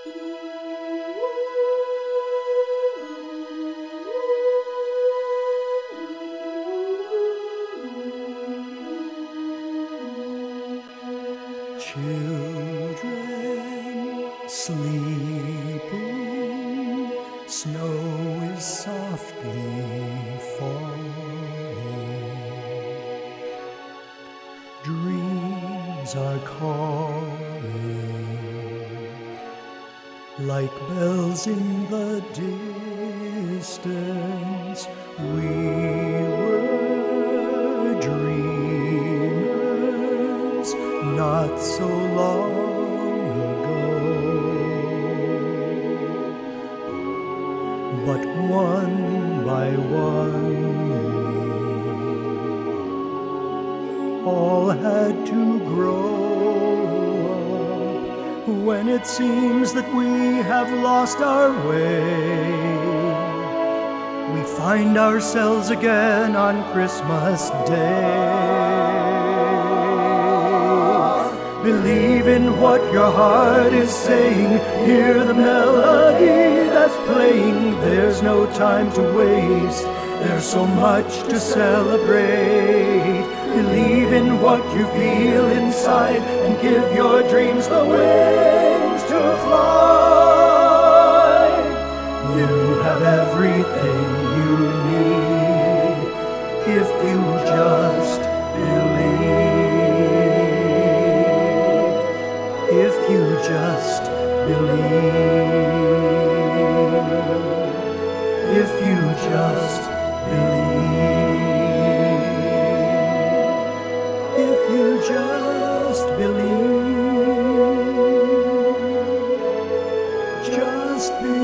Children sleeping, snow is softly falling. Dreams are calling, like bells in the distance. We were dreamers not so long ago, but one by one we all had to grow up. When it seems that we have lost our way, we find ourselves again on Christmas Day. Believe in what your heart is saying. Hear the melody that's playing. There's no time to waste. There's so much to celebrate. Believe in what you feel inside and give your dreams the wings to fly. You have everything you need if you just believe. If you just believe, if you just believe, if you just believe, just believe.